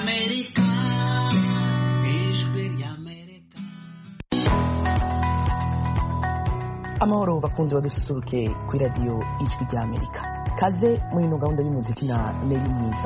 ry'Amerika, ijwi ry'Amerika. Amahoro bakunzi badususuruke kuri radio ijwi ry'Amerika. Kaze muri ino gahunda y'umuziki na Neri Mwiza.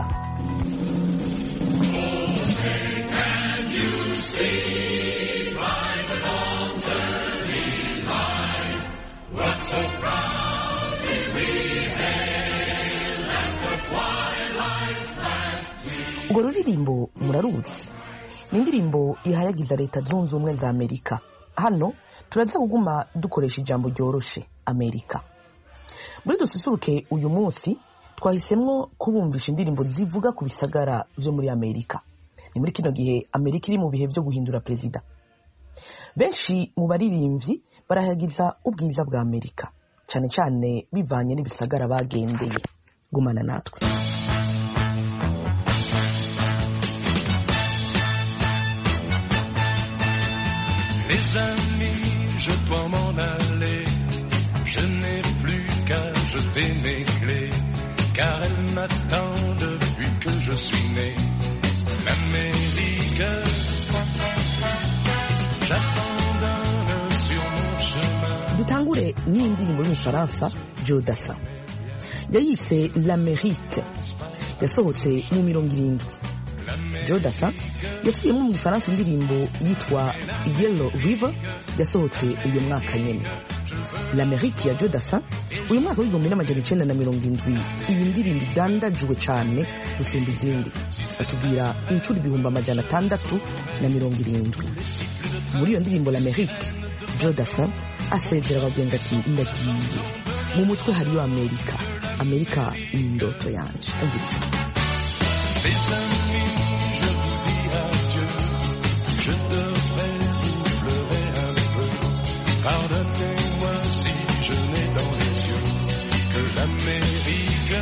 Urwo ruririmbo muraruzi, ni indirimbo ihayagiza leta zunze ubumwe za Amerika. Hano turaza kuguma dukoresha ijambo ryoroshe Amerika. Muri dususuruke uyu munsi twahisemwo kubumvisha indirimbo zivuga ku bisagara vyo muri Amerika. Ni muri kino gihe Amerika iri mu bihe vyo guhindura perezida. Benshi mu baririmbyi barahayagiza ubwiza bwa Amerika, cyane cyane bivanye n'ibisagara bagendeye. Gumana natwe. Les amis, je dois m'en aller. Je n'ai plus qu'à jeter mes clés, car elles m'attendent depuis que je suis né. L'Amérique, j'abandonne sur mon chemin. Dutangure n'indirimbo y'Umufaransa Joe Dassin. Yayise l'Amérique. Yasohotse mu 70. Joe Dassin yasubiyemo mu Gifaransa indirimbo yitwa Yellow River yasohotse uyu mwaka nyene. L'Amérique ya Joe Dassin uyu mwaka w'1970 iyi ndirimbo idandajwe cyane gusumba izindi, batubwira incuro 670. Muri iyo ndirimbo l'Amérique, Joe Dassin asezera abagenzi ati ndagiye, mu mutwe hariyo Amerika, Amerika ni indoto yanje. Umviriza. Les amis, je vous dis adieu. Je devrais vous pleurer un peu. Pardonnez-moi si je n'ai dans les yeux que l'Amérique.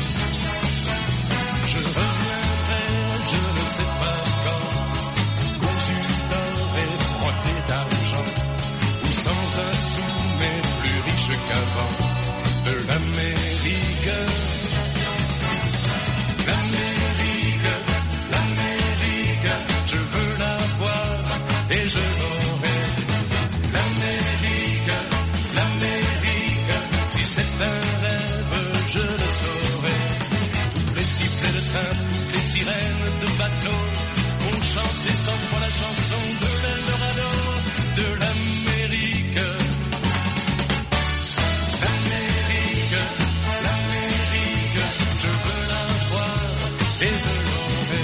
Je reviendrai, je ne sais pas quand, cousu d'or et brodé d'argent, ou sans un sou mais plus riche qu'avant. De l'Amérique. Je veux la voir et je l'aurai. L'Amérique, l'Amérique, si c'est un rêve, je le saurai. Tous les sifflets de train, toutes les sirènes de bateau vont chanter sans foi la chanson de l'Eldorado, de l'Amérique. L'Amérique, l'Amérique, je veux la voir et je l'aurai.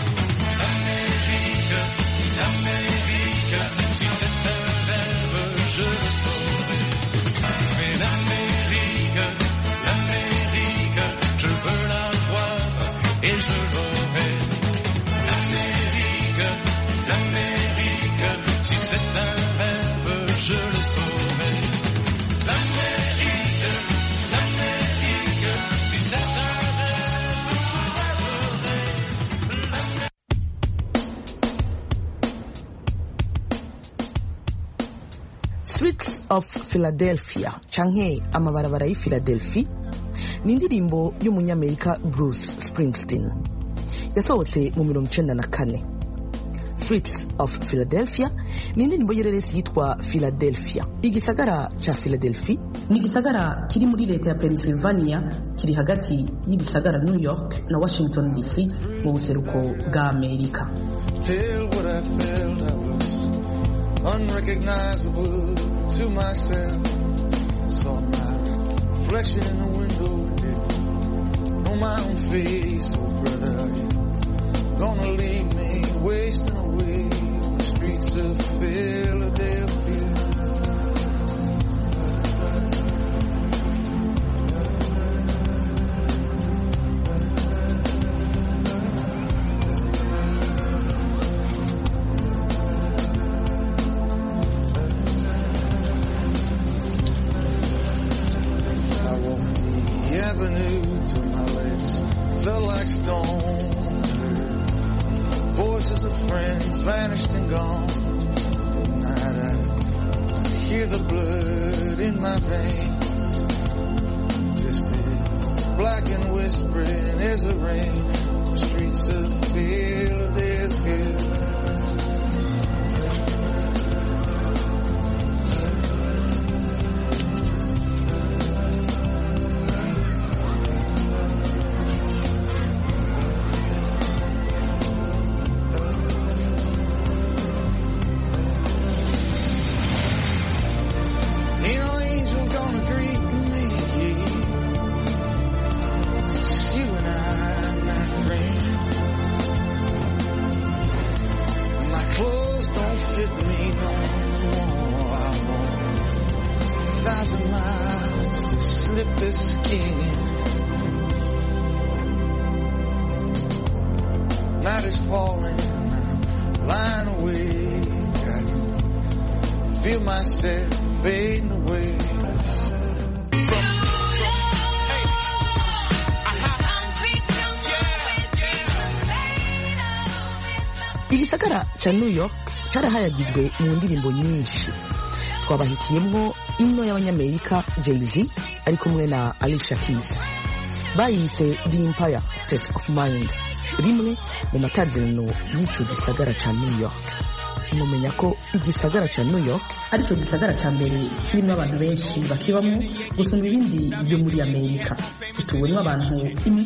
L'Amérique, si c'est un rêve, je le saurai. Mais l'Amérique, l'Amérique, je veux la voir et je l'aurai. L'Amérique, l'Amérique, si c'est un rêve, je le saurai. L'Amérique, l'Amérique, si c'est un rêve, je l'aurai. Streets of Philadelphia canke amabarabara y'i Philadelphia ni indirimbo y'umunyamerika Bruce Springsteen yasohotse mu 1994. Streets of Philadelphia ni indirimbo y'ireresi yitwa Philadelphia. Igisagara ca Philadelphia ni igisagara kiri muri leta ya Pennsylvania, kiri hagati y'ibisagara New York na Washington DC mu buseruko bwa Amerika. Tell what I felt, I was unrecognizable to myself. Saw my reflection in the window, didn't know my own face. Oh brother, you're gonna leave me wasting away in the streets of Philadelphia. Voices of friends vanished and gone. Tonight I hear the blood in my veins, just as black and whispering as the rain. The streets of Philadelphia. sleepless skin. Night is falling, I'm lying awake. I can feel myself fading away. igisagara ca New York carahayagijwe mu ndirimbo nyinshi. Twabahitiyemwo imwe y'abanyamerika Jay-Z ari kumwe na Alicia Keys bayise The Empire State of Mind, rimwe mu matazirano y'ico gisagara ca New York. Mumenya ko igisagara ca New York arico gisagara ca mbere kirimo abantu benshi bakibamwo gusumba ibindi byo muri Amerika, gituwemwo abantu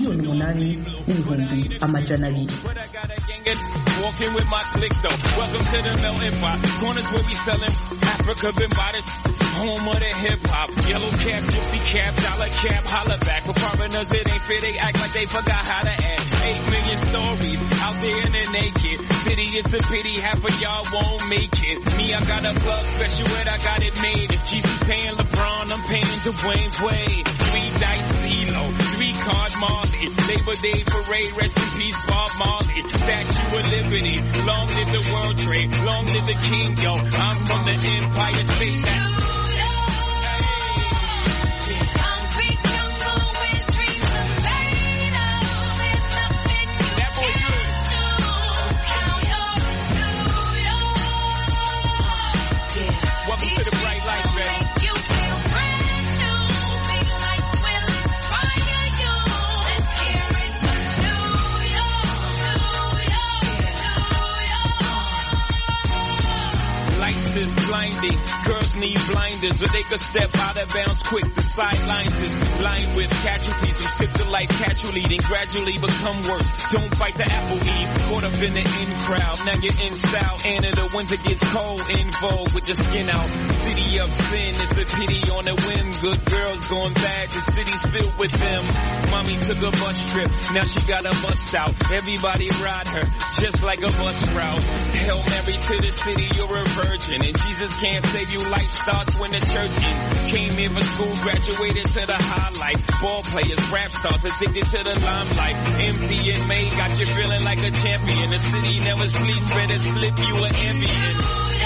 8,200,000. Walking with my click though. Welcome to the melting pot. Corners where we selling Africa been bought. Home of the hip hop. Yellow cap, gypsy cap, dollar cap, holla back. For foreigners it ain't fair, they act like they forgot how to act. 8 million stories out there in the naked city. It's a pity half of y'all won't make it. Me, I got a plug special and I got it made. If Jesus paying LeBron, I'm paying Dwayne Wade. 3 dice CeeLo, 3 card Marley. Labor Day parade, rest in peace Bob Marley. Statue of Liberty, long live the World Trade, long live the King, yo. I'm from the Empire State. Welcome to the bright light, man. Is blinding. Girls need blinders, or they could step out of bounds quick. The sidelines is lined with casualties who sip the life casually, then gradually become worse. Don't fight the apple eve, caught up in the in crowd. Now you're in style, and in the winter gets cold, in vogue with your skin out. City of sin, it's a pity on a whim. Good girls going bad, the city's filled with them. Mommy took a bus trip, now she got a bust out. Everybody ride her, just like a bus route. Hail Mary to the city, you're a virgin. And Jesus can't save you, life starts when the church ends. Came in for school, graduated to the highlight. Ball players, rap stars, addicted to the limelight. Empty and May got you feeling like a champion. The city never sleeps, better slip you an ambient.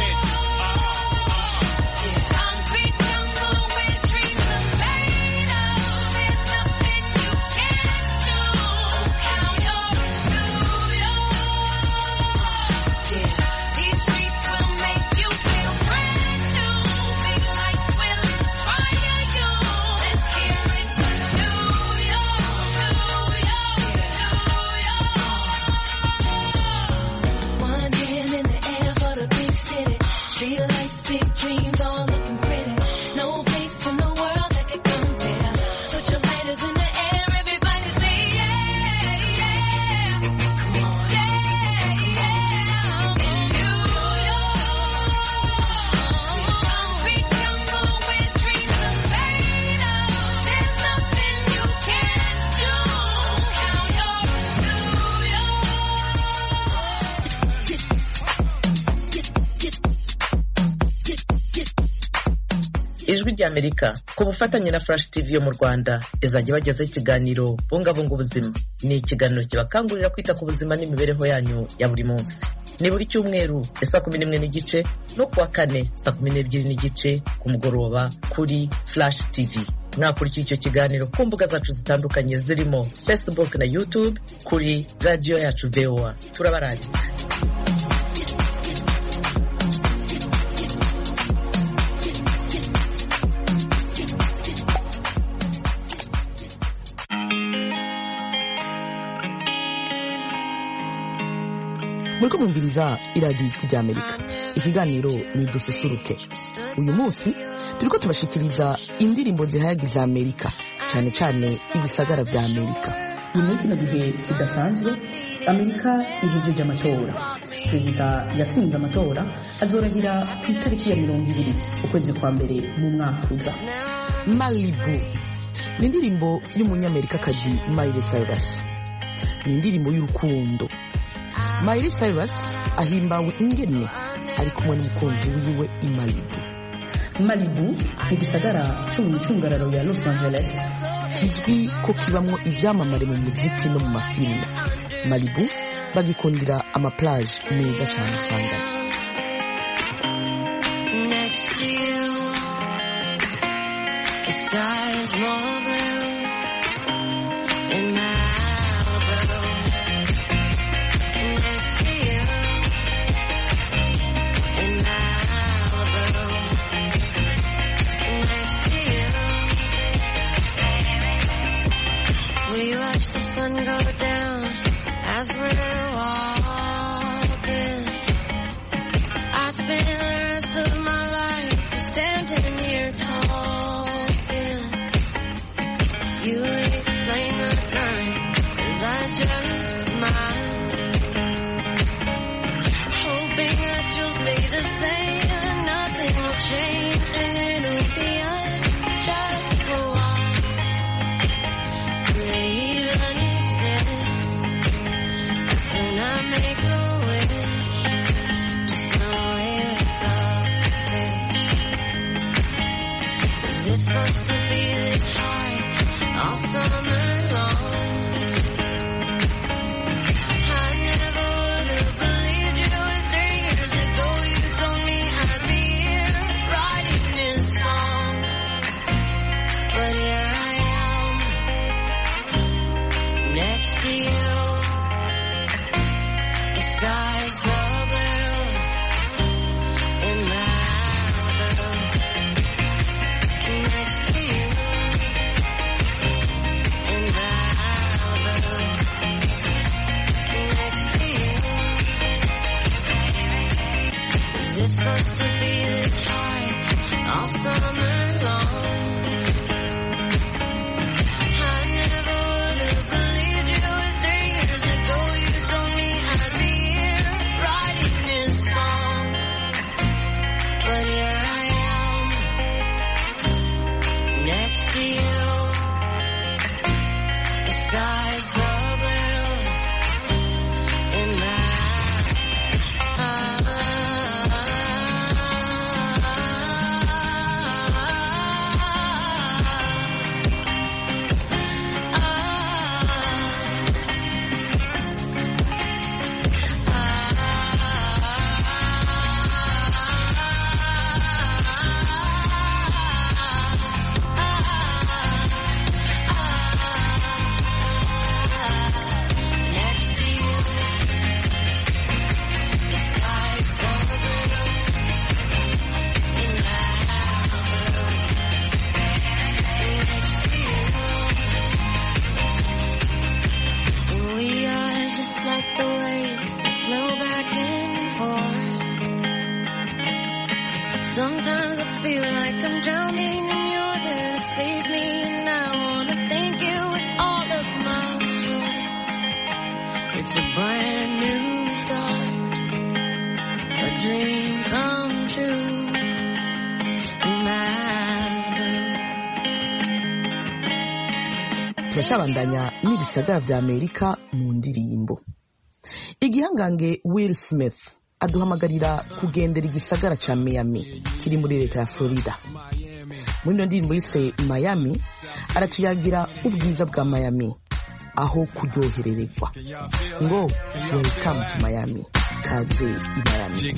Ijwi ry'Amerika ku bufatanye na Flash TV yo mu Rwanda izajya bagezaho ikiganiro bungabunga ubuzima. Ni ikiganiro kibakangurira kwita ku buzima n'imibereho yanyu ya buri munsi. Ni buri cyumweru saa 11:30 no kuwa kane saa 12:30 ku mugoroba kuri Flash TV. Mwakurikira icyo kiganiro ku mbuga zacu zitandukanye zirimo Facebook na YouTube kuri radio yacu VOA. Turabaranditse. Muriko mwumviriza iradiyo Ijwi ry'Amerika. Ikiganiro ni dususuruke. Uyu munsi turiko tubashikiriza indirimbo zihayagiza Amerika, cyane cyane ibisagara vya Amerika. Muri kino gihe kidasanzwe, Amerika ihejeje amatora. Perezida yasinze amatora azorahira ku itariki ya 20 ukwezi kwa mbere mu mwaka uza. Malibu ni indirimbo y'umunyamerikakazi Miley Cyrus. Ni indirimbo y'urukundo. Miley Cyrus ahimbawe ingene ari kumwe n'umukunzi wiwe i Malibu. Malibu igisagara cyo mu micungararo ya Los Angeles kizwi ko kibamwo ibyamamare mu muziki no mu mafilime. Malibu bagikundira amaplage meza cyane usanga. Next to you, the sky is more blue in Malibu. Next to you, in Malibu. Next to you, we watch the sun go down as we're walking. I'd spend the rest of my life just standing here talking. You explain the crime as I just smile, hoping that you'll stay the same and nothing will change and it'll be us just for a while. Do they even exist? That's when I make a wish, just know with a fish. Is it supposed to be this high all summer long? I never would have believed you if 3 years ago you told me I'd be here writing this song. But here I am, next to you. The sky's so blue in Malibu. Next to you, in Malibu. Next to you. Is it supposed to be this high all summer long? I never would have believed you if 3 years ago you told me I'd be here writing this song. But here I am, next to you. The sky's so blue in sometimes I feel like I'm drowning and you're there to save me, and I wanna thank you with all of my heart. It's a brand new start, a dream come true in Malibu. Turacabandanya n'ibisagara vya Amerika mu ndirimbo. Igihangange Will Smith aduhamagarira kugendera igisagara ca Miami kiri muri leta ya Florida. Muri ino ndirimbo yise Miami aratuyagira ubwiza bwa Miami aho kuryoherererwa ngo welcome to Miami, kaze i Miami.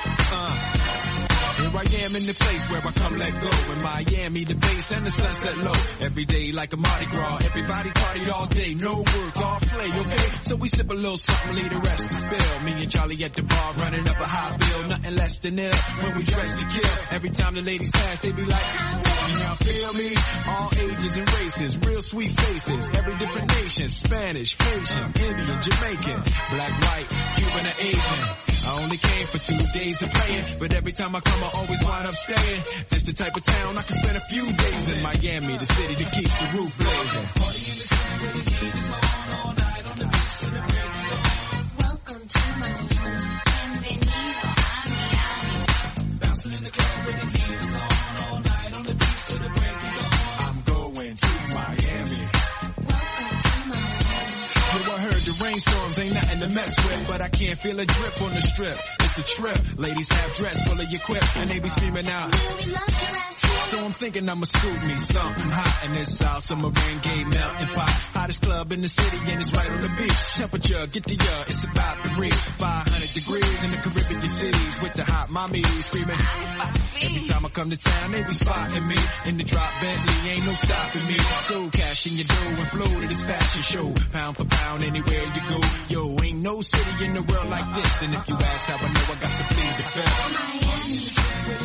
Here I am in the place where I come let go. In Miami, the base and the sunset low. Every day like a Mardi Gras. Everybody party all day. No work, all play, okay? So we sip a little something, leave the rest to spill. Me and Charlie at the bar running up a high bill. Nothing less than ill when we dress to kill. Every time the ladies pass, they be like, can y'all feel me? All ages and races, real sweet faces. Every different nation, Spanish, Haitian, Indian, Jamaican, black, white, Cuban, or Asian. I only came for 2 days of playing, but every time I come I always wind up staying. This the type of town I can spend a few days in. Miami, the city that keeps the roof blazing. Party in the city where the heat is on all night on the beach till the break of dawn. Welcome to Miami. Bienvenido a Miami. Bouncing in the club where the heat is on all night on the beach till the break of dawn. I'm going to Miami. Welcome to Miami. Yo, I heard the rainstorms ain't nothing to mess with, but I can't feel a drip on the strip. It's it's a trip. Ladies have dress full of your quip, and they be screaming out. So I'm thinking I'ma scoop me something hot in this South Summer rain gay melting pot. Hottest club in the city and it's right on the beach. Temperature, get the it's about to reach 500 degrees in the Caribbean cities with the hot mommies screaming. Every time I come to town, they be spotting me in the drop Bentley, ain't no stopping me. So cash in your dough and flow to this fashion show. Pound for pound, anywhere you go. Yo, ain't no city in the world like this. And if you ask how I know, I got to plead the fifth.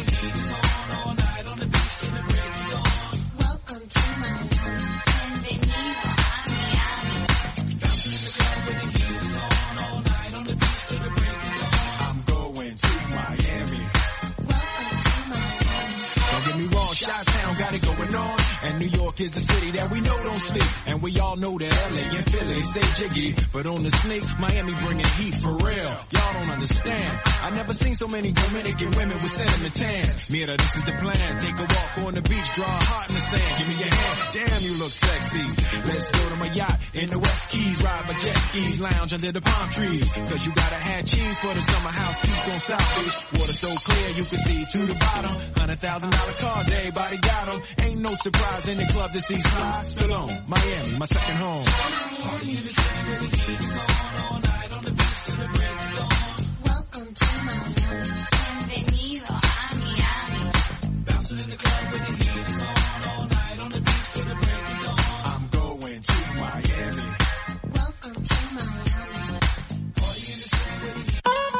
Chi-town got it going on, and New York is the city that we know don't sleep, and we all know that LA and Philly stay jiggy, but on the sneak, Miami bringing heat for real. Y'all don't understand. I never seen so many Dominican women with cinnamon tans. Mira, this is the plan. Take a walk on the beach, draw a heart in the sand. Give me your hand. Damn, you look sexy. Let's go to my yacht in the West Keys, ride my jet skis, lounge under the palm trees. Cause you gotta have cheese for the summer house piece on South Beach. Water so clear you can see to the bottom. $100,000 cars, everybody got them. Ain't no surprise in the club to see Sly Stallone. Miami, my second home. Party in the city where the heat is on all night on the beach till the break of dawn. Welcome to Miami. Bienvenido a Miami. Bouncing in the club where the heat is on all night on the beach till the break of dawn. I'm going to Miami. Welcome to Miami. Party in the city where the heat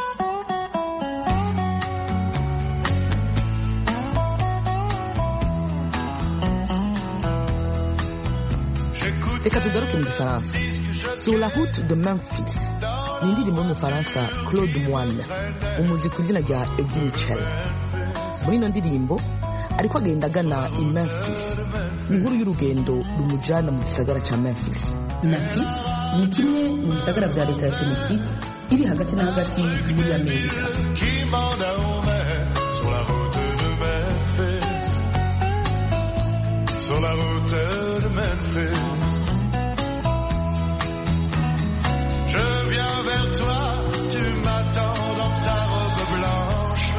reka tugaruke mu gifaransa. Sur la route de Memphis ni indirimbo y'umufaransa Claude Moine, umuzi ku izina rya Eddie Mitchell. Muri ino ndirimbo ariko agenda agana i Memphis. Ni inkuru y'urugendo rumujana mu gisagara ca Memphis. Memphis ni kimwe mu bisagara vya leta ya Tennessee iri hagati na hagati muri Amerika. Sur la route de Memphis, je viens vers toi, tu m'attends dans ta robe blanche.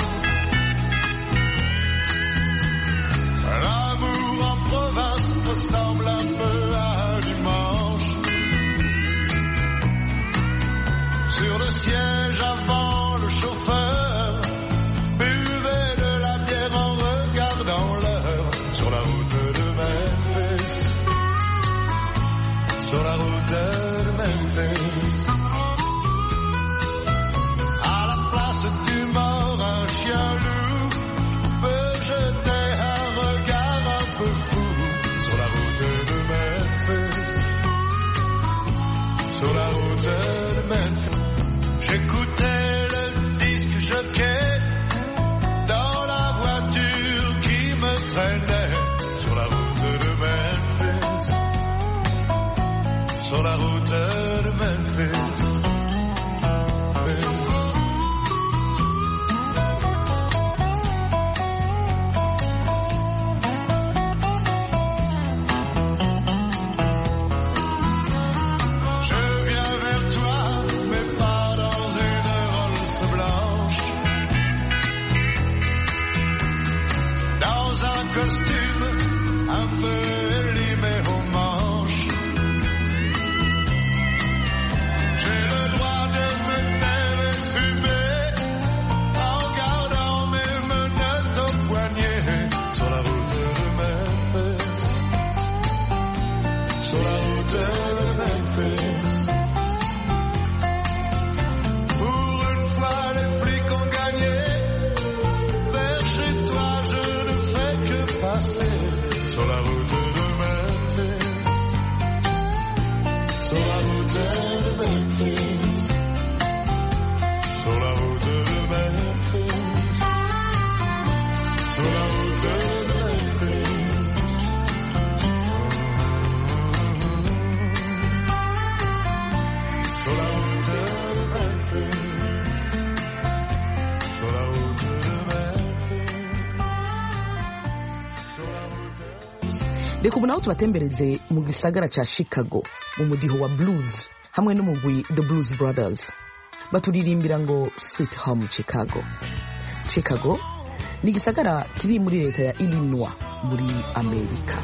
L'amour en province ressemble un peu à dimanche. Sur le siège avant, le chauffeur buvait de la bière en regardant l'heure. Sur la route de Memphis, sur la route de Memphis, à la place du mort, un chien loup peut jeter un regard un peu fou. Sur la route de Memphis, sur la route de Memphis, j'écoutais le disque jockey dans la voiture qui me traînait. Sur la route de Memphis, sur la route de Memphis. Je viens vers toi, mais pas dans une Rolls blanche, dans un costume un peu élimé aux manches. J'ai le droit de me taire et fumer en gardant mes menottes au poignet. Sur la route de Memphis, sur la route de Memphis. Pour une fois les flics ont gagné, vers chez toi je ne fais que passer. Sur la route de Memphis, sur la route de Memphis, sur la route de Memphis, sur la route de Memphis. Sur la route de Memphis, sur la route de Memphis, sur la route de... reka ubu naho tubatembereze mu gisagara ca Chicago mu mudiho wa blues hamwe n'umugwi The Blues Brothers. baturirimbira ngo Sweet Home Chicago. Chicago ni igisagara kiri muri leta ya Illinois muri Amerika.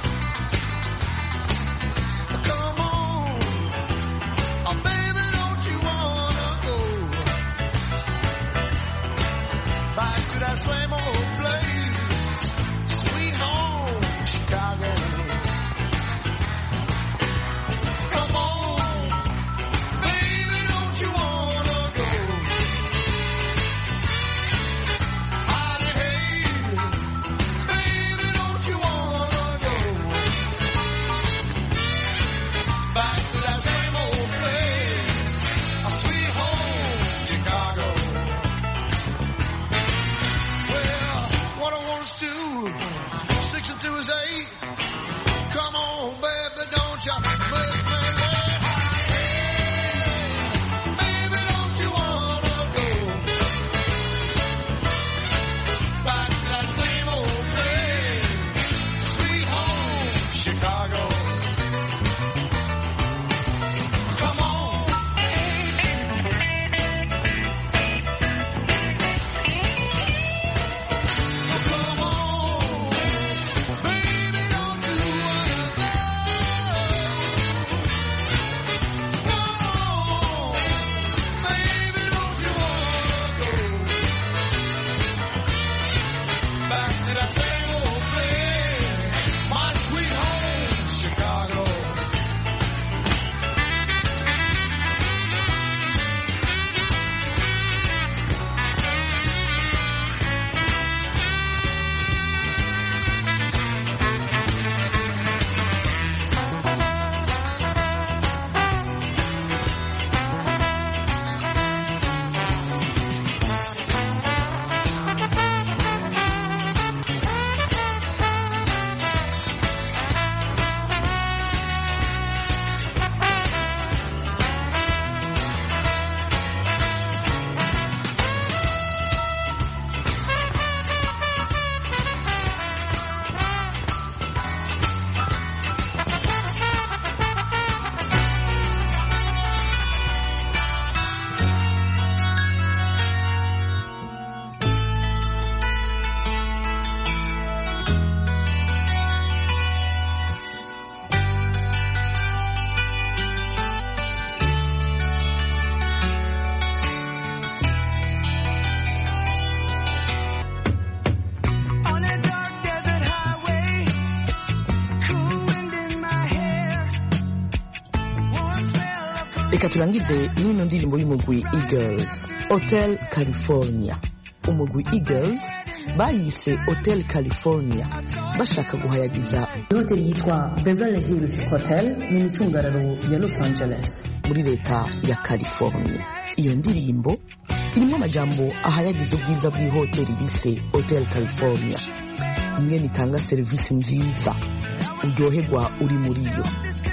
Reka turangize n'ino ndirimbo y'umugwi Eagles, Hotel California. Umugwi Eagles bayise Hotel California bashaka guhayagiza hoteli yitwa Beverly Hills Hotel mu micungararo ya Los Angeles muri leta ya California. Iyo ndirimbo irimo amajambo ahayagiza ubwiza bw'ihoteli bise Hotel California, ingene itanga serivisi nziza uryoherwa uri muri yo.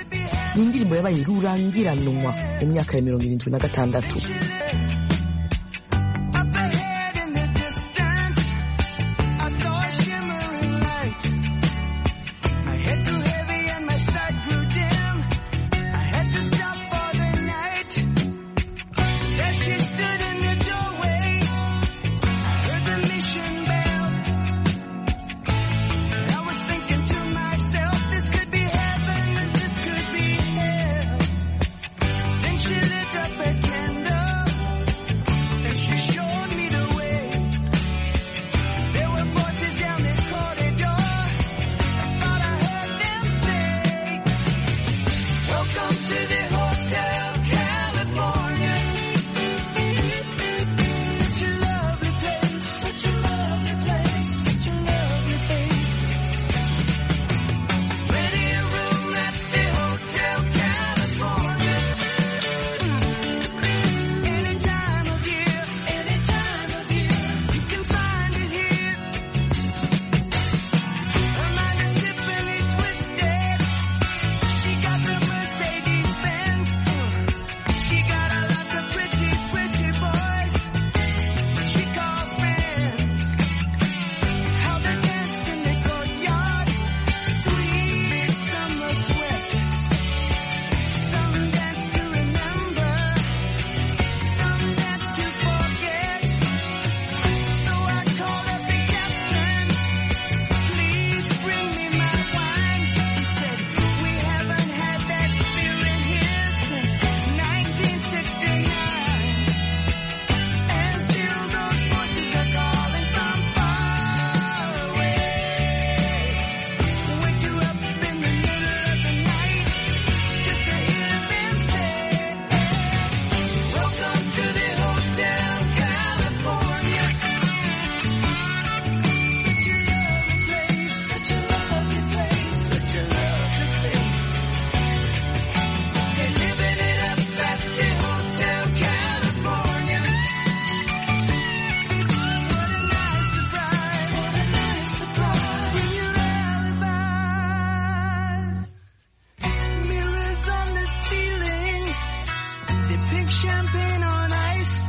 Ni indirimbo yabaye rurangiranwa mu myaka ya 76.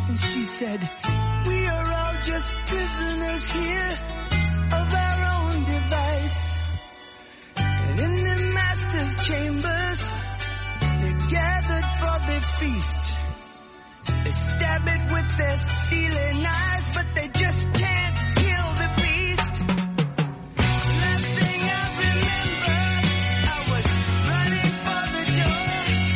And she said, we are all just prisoners here of our own device. And in the master's chambers, they're gathered for the feast. They stab it with their steely knives, but they just can't kill the beast. Last thing I remember, I was running for the door.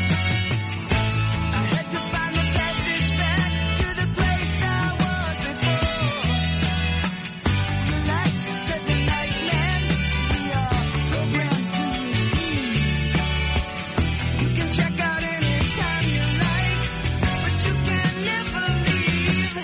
I had to find the passage back to the place I was before. Relax, said the nightman, we are programmed to receive. You can check out anytime you like, but you can never leave.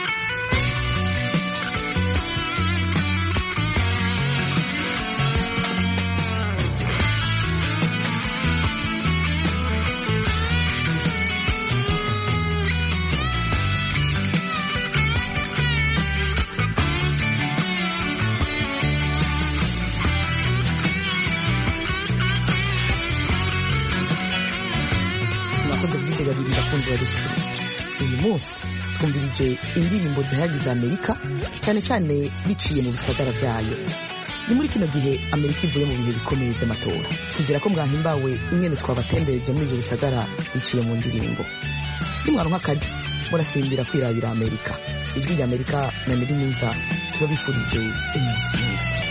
mwakoze kudutegabirira bakunzi badususuruke. Uyu munsi twumvirije indirimbo zihayagiza Amerika cyane cyane biciye mu bisagara byayo. Ni muri kino gihe Amerika ivuye mu bihe bikomeye by'amatora. Twizera ko mwahimbawe ingene twabatembereje muri ibyo bisagara biciye mu ndirimbo. Nimwaronka akaryo murasimbira kwirabira Amerika. Ijwi rya Amerika na Neri Mwiza turabifurije umunsi mwiza.